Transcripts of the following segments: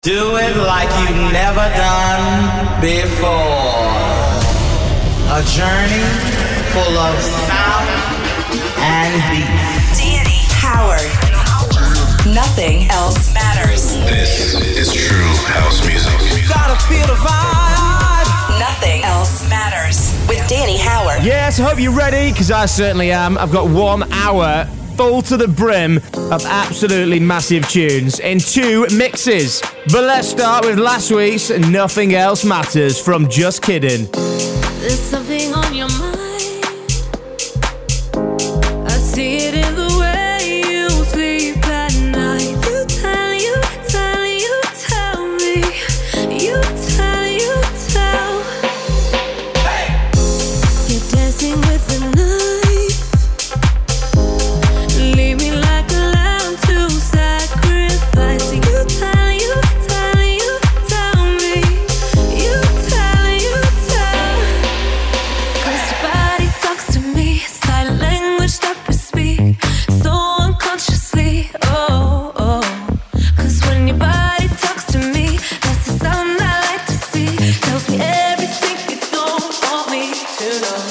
Do it like you've never done before. A journey full of sound and beats. Danny Howard. Nothing else matters. This is true house music. Gotta feel the vibe. Nothing else matters with Danny Howard. Yes, I hope you're ready, because I certainly am. I've got 1 hour full to the brim of absolutely massive tunes in 2 mixes. But let's start with last week's Nothing Else Matters from Just Kidding. There's something on your mind. I see it in the way you sleep at night. You tell me. You tell. Hey. You're dancing with the knife. Leave me like a lamb to sacrifice. You tell me. You tell. 'Cause your body talks to me, silent language that we speak, so unconsciously. Oh. 'Cause when your body talks to me, that's the sound I like to see. Tells me everything you don't want me to know.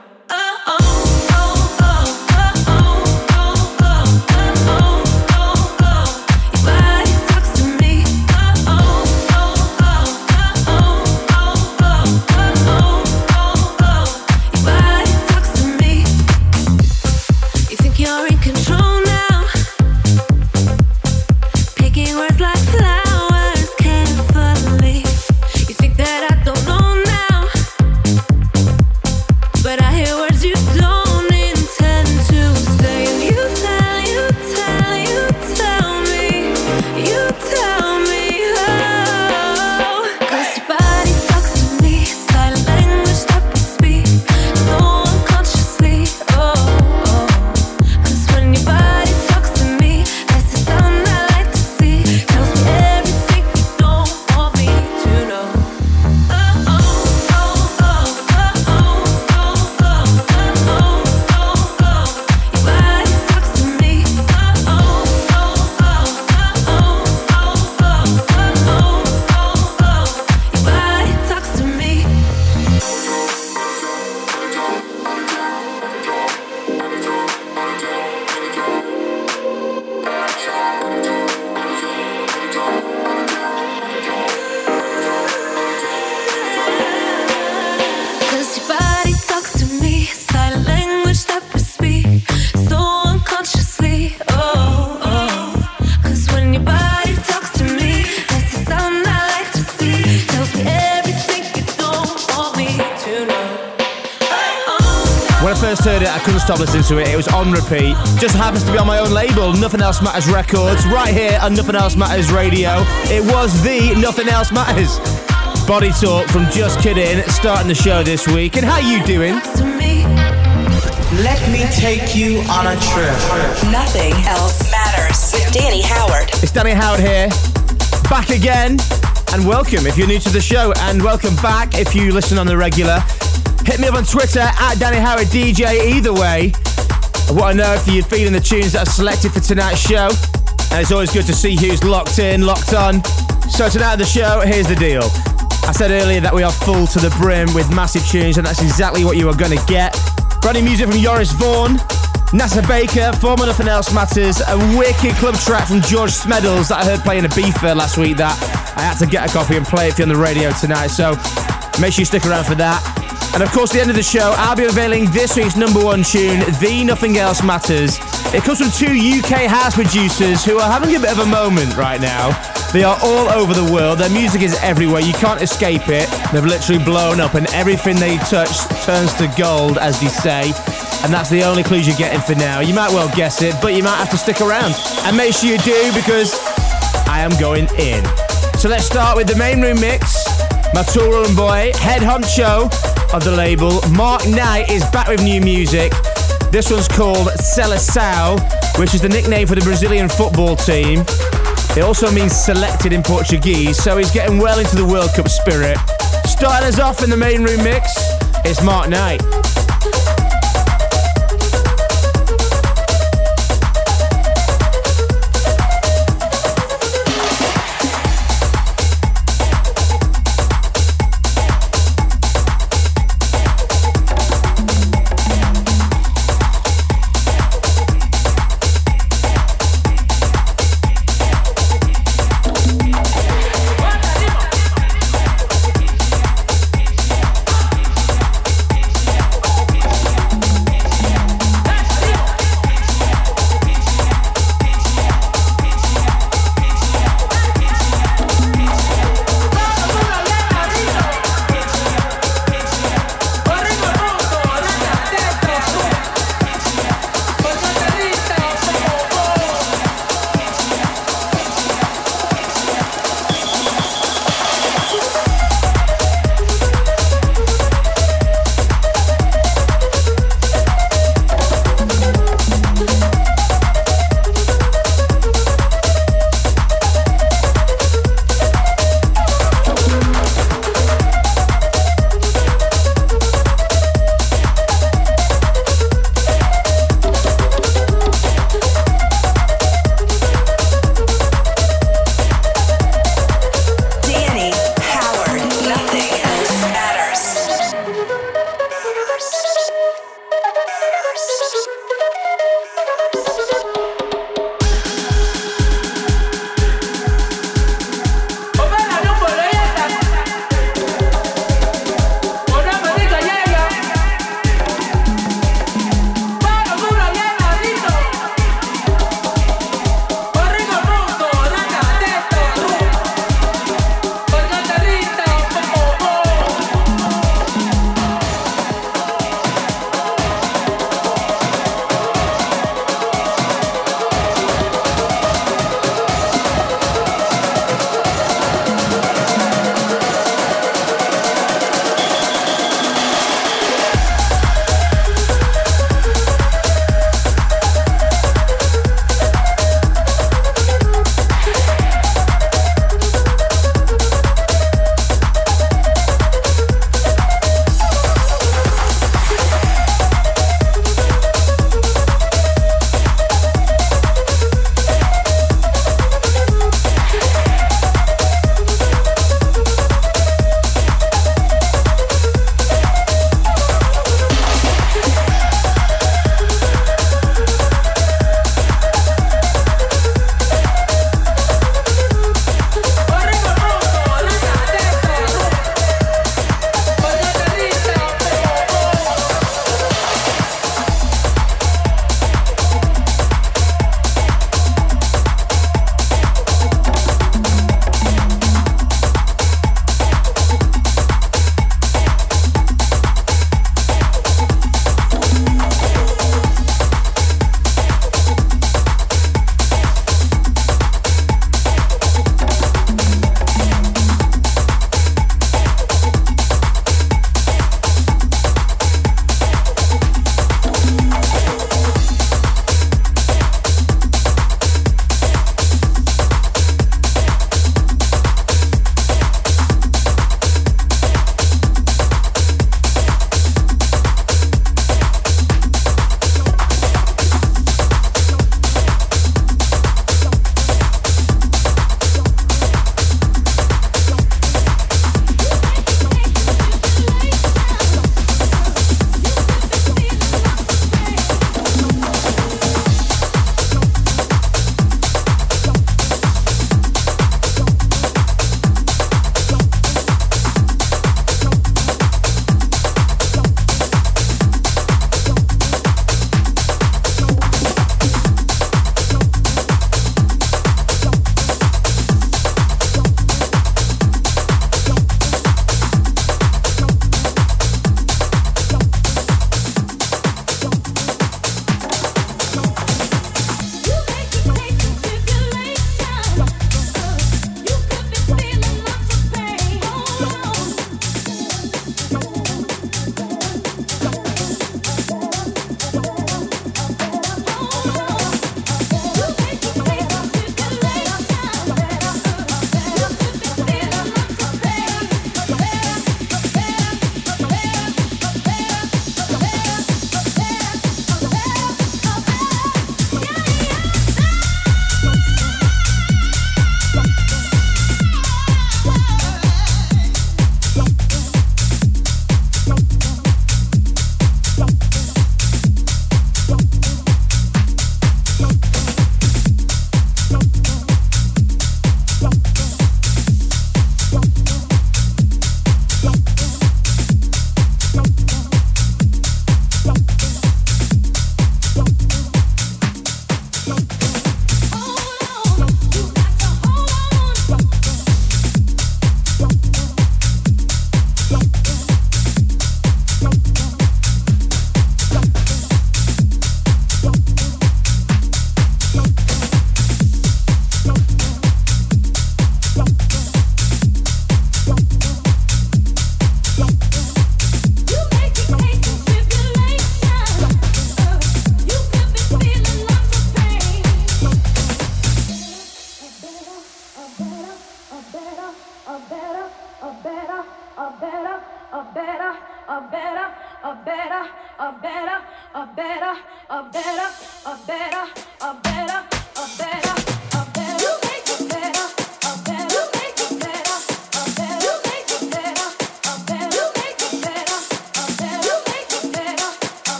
You're in control now, picking words like flowers carefully. You think that I don't know now, but I hear words you don't intend to say. And you tell me, oh. 'Cause your body talks to me, silent language that we speak, so unconsciously, oh. When your body talks to me, that's the sound I like to see. Tells me everything you don't want me to know. Your body talks to me. Your body talks to me. Cause your body talks to me, silent language that we speak, so unconsciously, oh. Cause when your body talks to me, that's the sound I like to see. Tells me everything you don't want me to know. When I first heard it, I couldn't stop listening to it. It was on repeat. Just happens to be on my own label, Nothing Else Matters Records, right here on Nothing Else Matters Radio. It was the Nothing Else Matters. Body Talk from Just Kidding, starting the show this week. And how you doing? To me, Let me take you on a trip. Nothing else matters with Danny Howard. It's Danny Howard here, back again. And welcome if you're new to the show, and welcome back if you listen on the regular. Hit me up on Twitter at Danny Howard DJ. Either way, I want to know if you're feeling the tunes that I've selected for tonight's show. And it's always good to see who's locked in, locked on. So tonight on the show, here's the deal. I said earlier that we are full to the brim with massive tunes, and that's exactly what you are going to get. Brand new music from Joris Vaughan, Nasa Baker, former Nothing Else Matters, a wicked club track from George Smeddles that I heard playing a Ibiza last week that I had to get a copy and play it for you on the radio tonight, so make sure you stick around for that. And of course, at the end of the show, I'll be unveiling this week's #1 tune, The Nothing Else Matters. It comes from 2 UK house producers who are having a bit of a moment right now. They are all over the world. Their music is everywhere. You can't escape it. They've literally blown up, and everything they touch turns to gold, as they say. And that's the only clues you're getting for now. You might well guess it, but you might have to stick around. And make sure you do, because I am going in. So let's start with the main room mix. My tour boy, head honcho of the label, Mark Knight, is back with new music. This one's called Seleção, which is the nickname for the Brazilian football team. It also means selected in Portuguese, so he's getting well into the World Cup spirit. Starting us off in the main room mix, it's Mark Knight.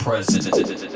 president.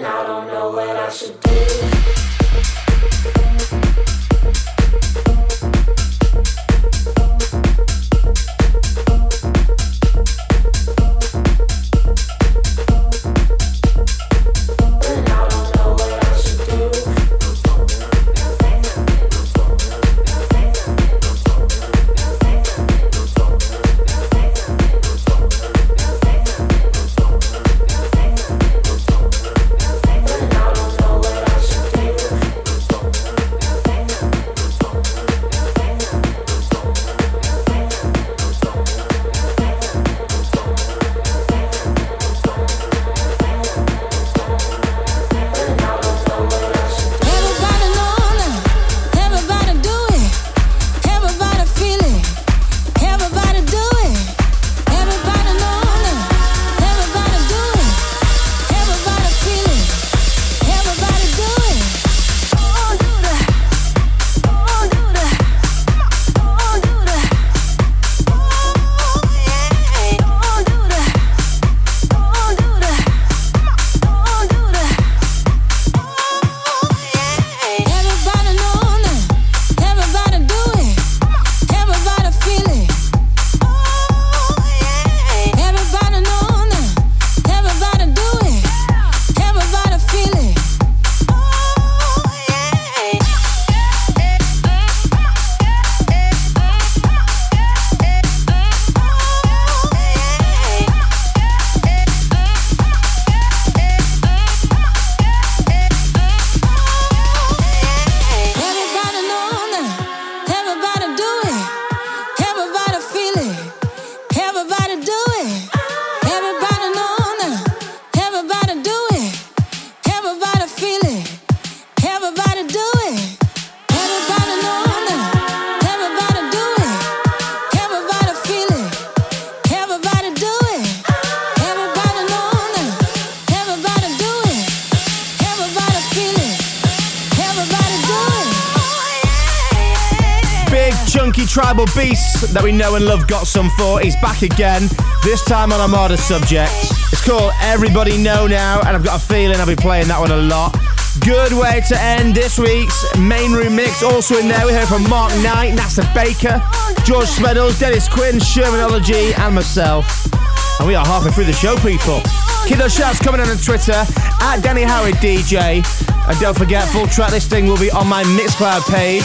Tribal beast that we know and love Got Some For. He's back again, this time on a modern subject. It's called Everybody Know Now, and I've got a feeling I'll be playing that one a lot. Good way to end this week's main room mix. Also in there we heard from Mark Knight, Nasa Baker, George Smeddles, Dennis Quinn, Shermanology and myself. And we are halfway through the show, people. Kiddo Shouts coming on Twitter at Danny Howard DJ. And don't forget, full track listing will be on my Mixcloud page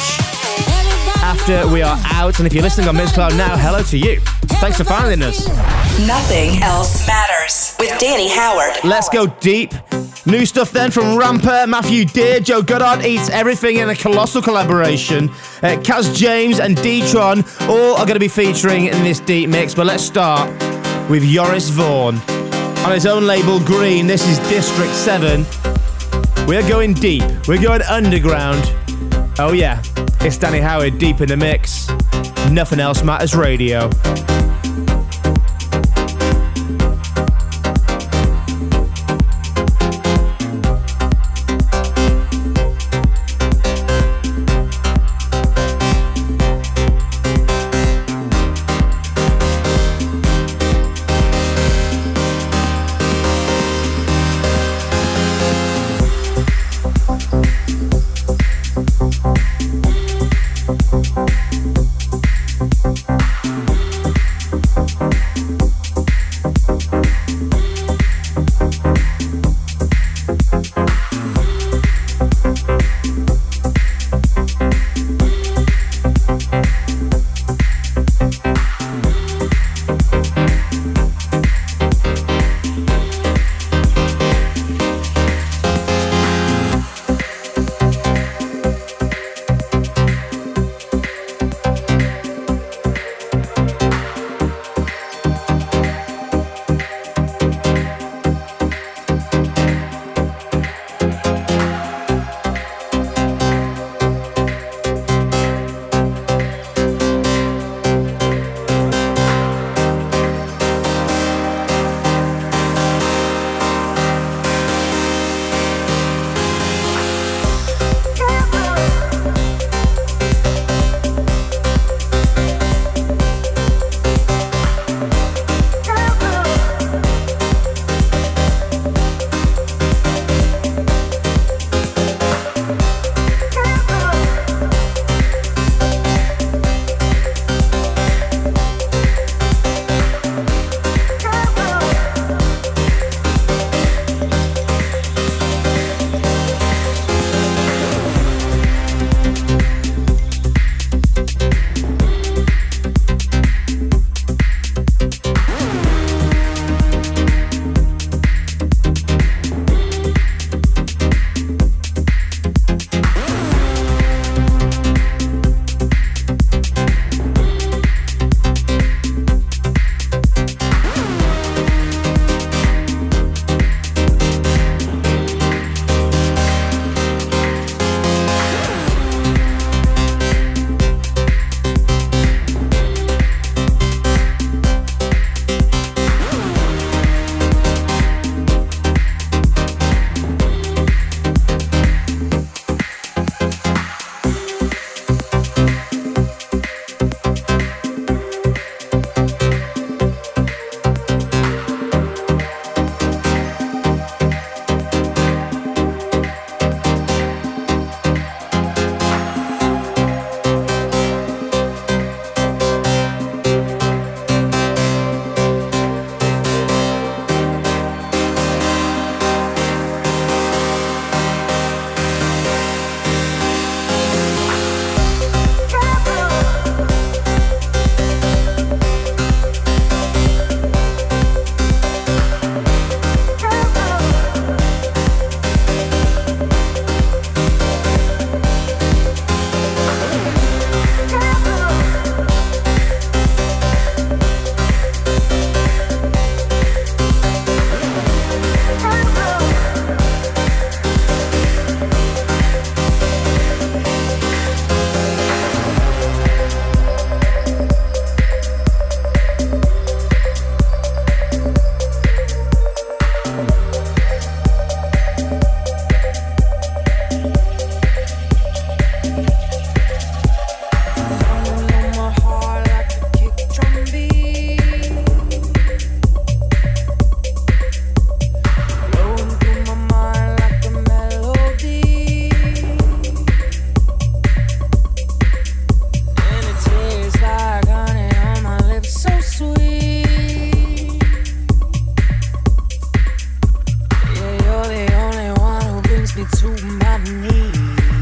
after we are out. And if you're listening on Mixcloud now, hello to you. Thanks for finding us. Nothing else matters with Danny Howard. Let's go deep. New stuff then from Ramper, Matthew Deere, Joe Goddard Eats Everything in a colossal collaboration. Kaz James and D-Tron all are going to be featuring in this deep mix. But let's start with Joris Vaughan. On his own label Green, this is District 7. We're going deep. We're going underground. Oh yeah, it's Danny Howard deep in the mix. Nothing Else Matters Radio. my knees.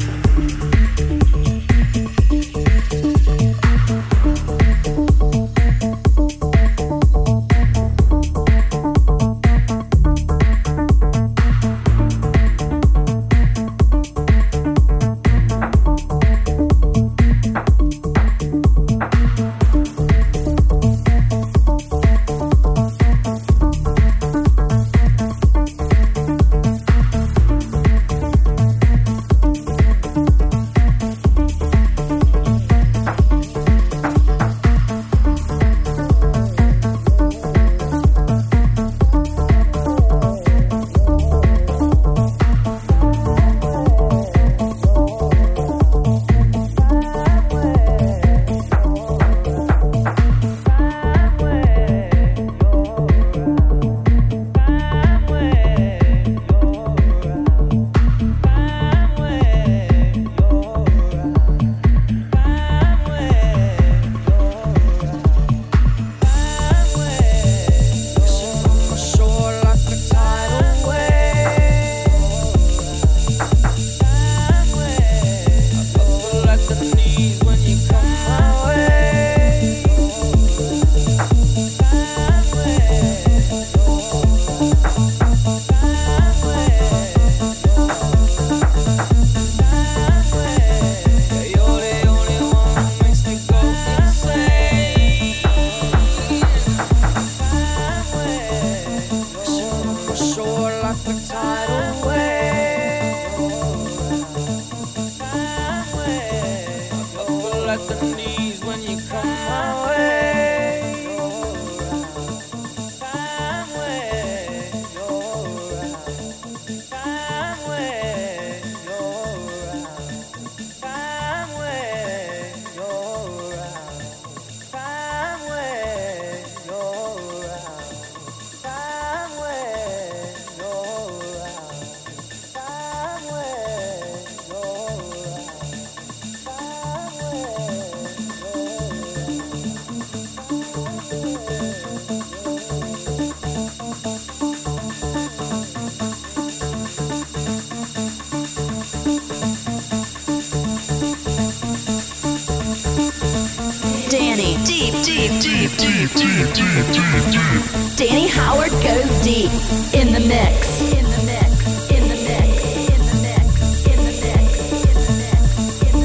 Danny Howard goes deep in the mix. In the mix. In the mix. In the mix. In the mix. In the mix. In the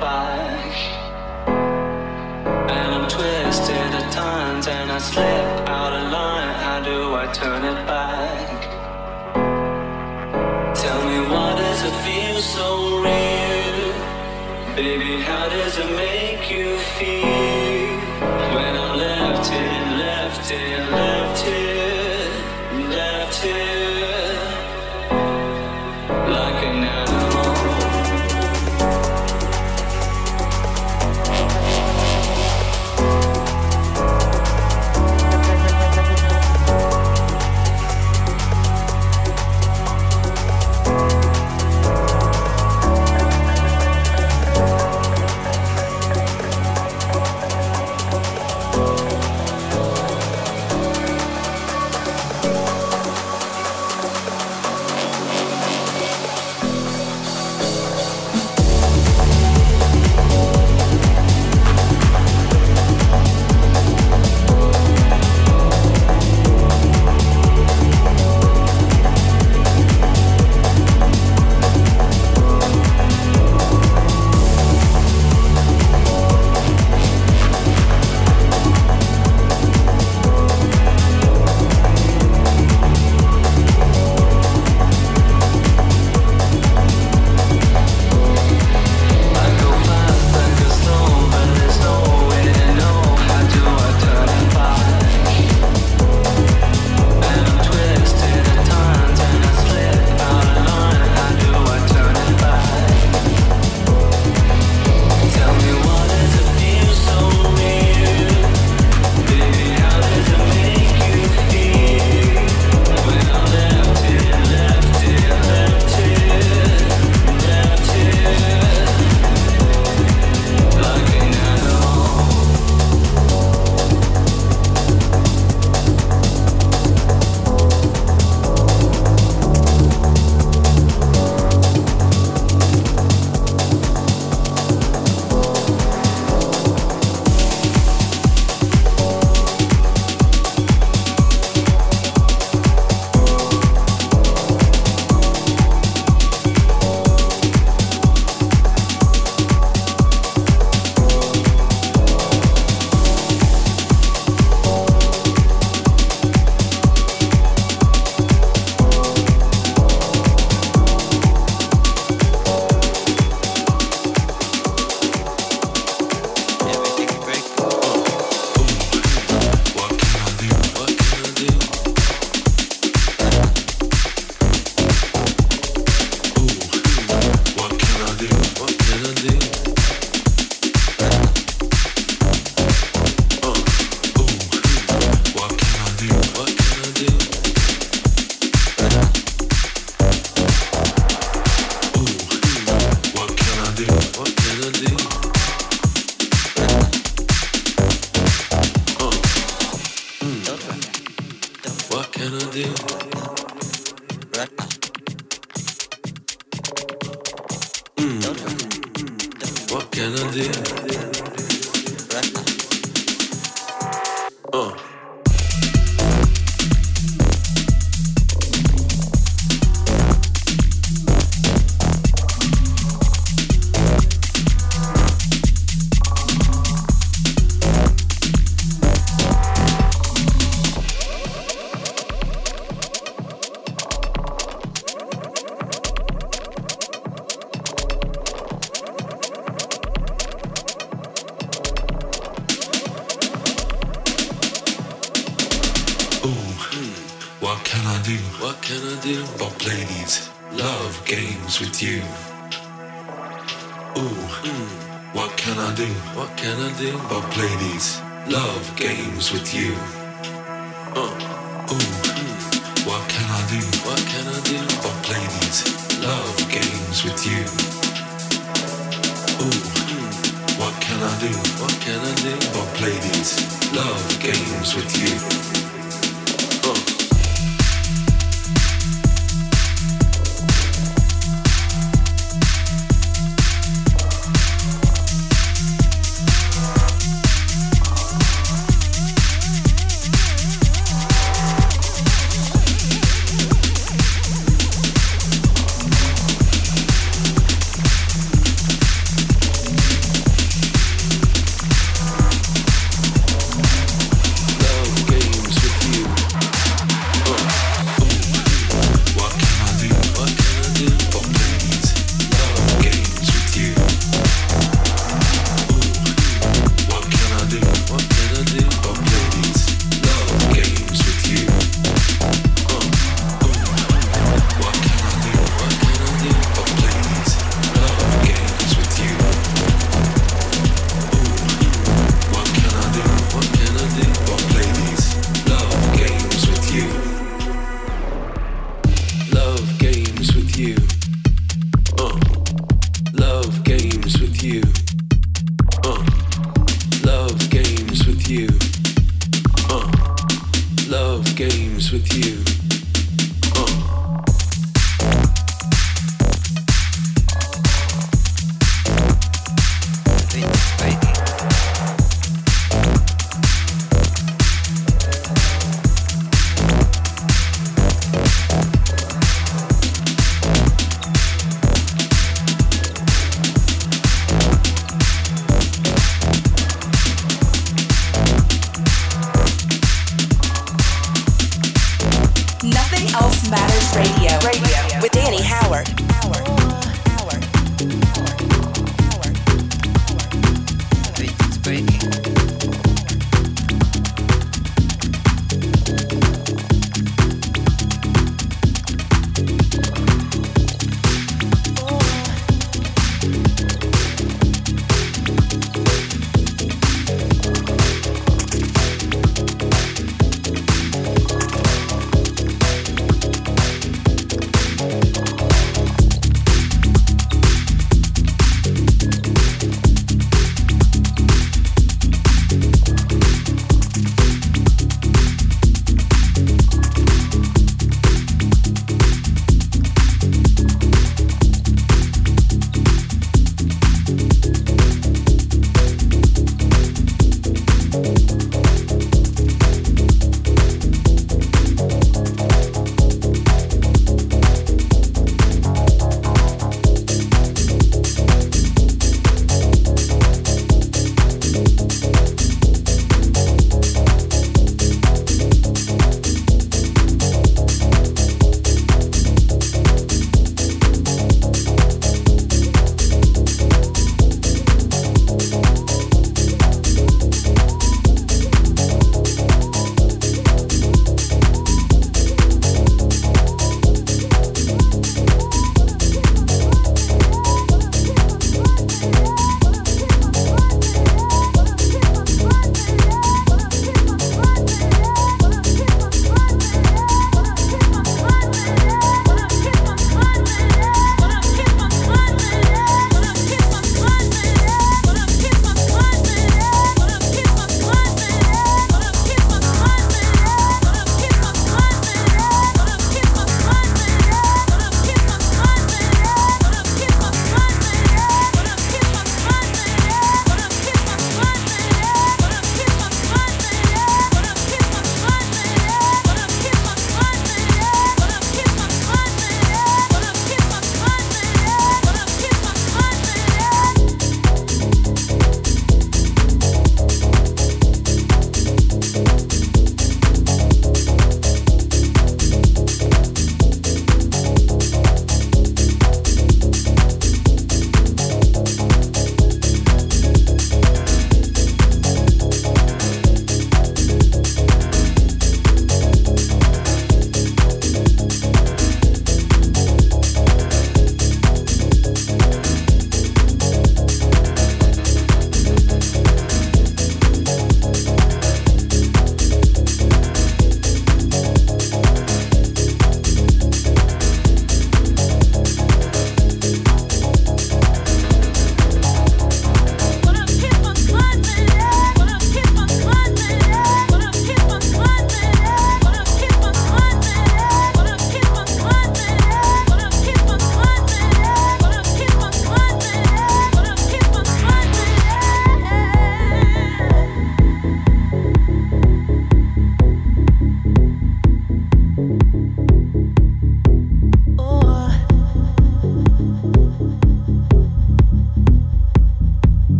back. And I'm twisted at times and I slip out of line. How do I turn it back? Tell me, why does it feel so real? Baby, how does it make you feel? When I'm left here, left here, left here, left here, like an animal.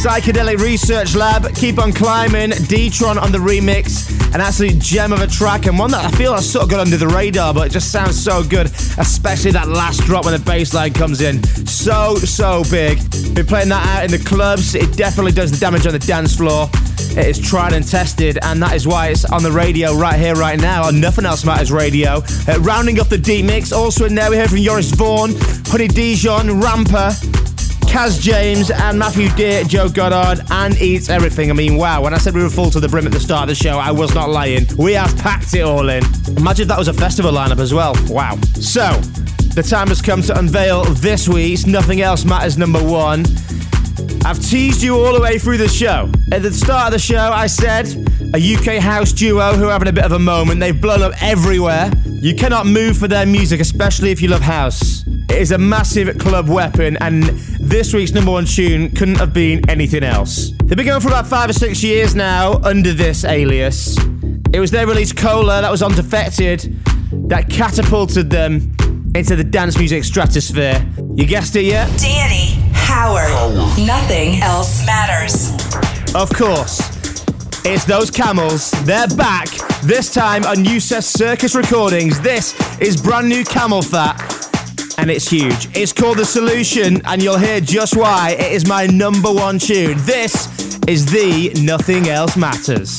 Psychedelic Research Lab, Keep on Climbing, D-Tron on the remix, an absolute gem of a track, and one that I feel has sort of got under the radar, but it just sounds so good, especially that last drop when the bass line comes in. So big. Been playing that out in the clubs. It definitely does the damage on the dance floor. It is tried and tested, and that is why it's on the radio right here, right now, on Nothing Else Matters Radio. Rounding off the deep mix, also in there we heard from Joris Vaughan, Honey Dijon, Ramper, Kaz James, and Matthew Deere, Joe Goddard, and Eats Everything. I mean, wow, when I said we were full to the brim at the start of the show, I was not lying. We have packed it all in. Imagine if that was a festival lineup as well. Wow. So, the time has come to unveil this week's Nothing Else Matters number 1. I've teased you all the way through the show. At the start of the show, I said a UK house duo who are having a bit of a moment. They've blown up everywhere. You cannot move for their music, especially if you love house. It is a massive club weapon, and this week's number 1 tune couldn't have been anything else. They've been going for about 5 or 6 years now under this alias. It was their release Cola that was on Defected that catapulted them into the dance music stratosphere. You guessed it, yeah? Danny Howard. Nothing else matters. Of course. It's those Camels. They're back. This time on Youssef Circus Recordings. This is brand new Camel Fat, and it's huge. It's called The Solution, and you'll hear just why. It is my number 1 tune. This is the Nothing Else Matters.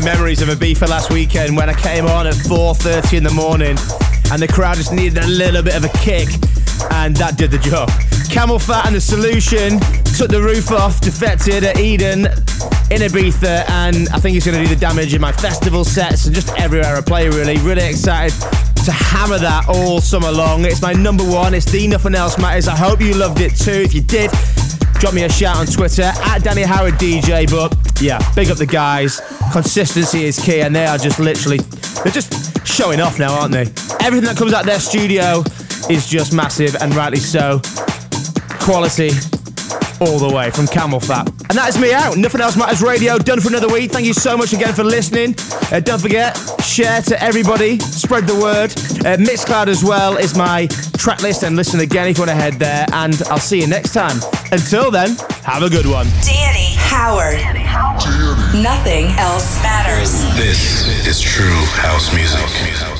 memories of Ibiza last weekend when I came on at 4:30 in the morning and the crowd just needed a little bit of a kick, and that did the job. Camel Fat and The Solution took the roof off, defected at Eden in Ibiza, and I think he's going to do the damage in my festival sets and just everywhere I play, really. Really excited to hammer that all summer long. It's my number one. It's the Nothing Else Matters. I hope you loved it too. If you did, drop me a shout on Twitter at Danny Howard DJ. But yeah, big up the guys. Consistency is key, and they are just literally, they're just showing off now, aren't they? Everything that comes out their studio is just massive, and rightly so. Quality all the way from Camel Fat. And that is me out. Nothing Else Matters Radio, done for another week. Thank you so much again for listening. Don't forget, share to everybody, spread the word. Mixcloud as well is my track list, and listen again if you want to head there, and I'll see you next time. Until then, have a good one. Danny Howard. Nothing else matters. This is true house music.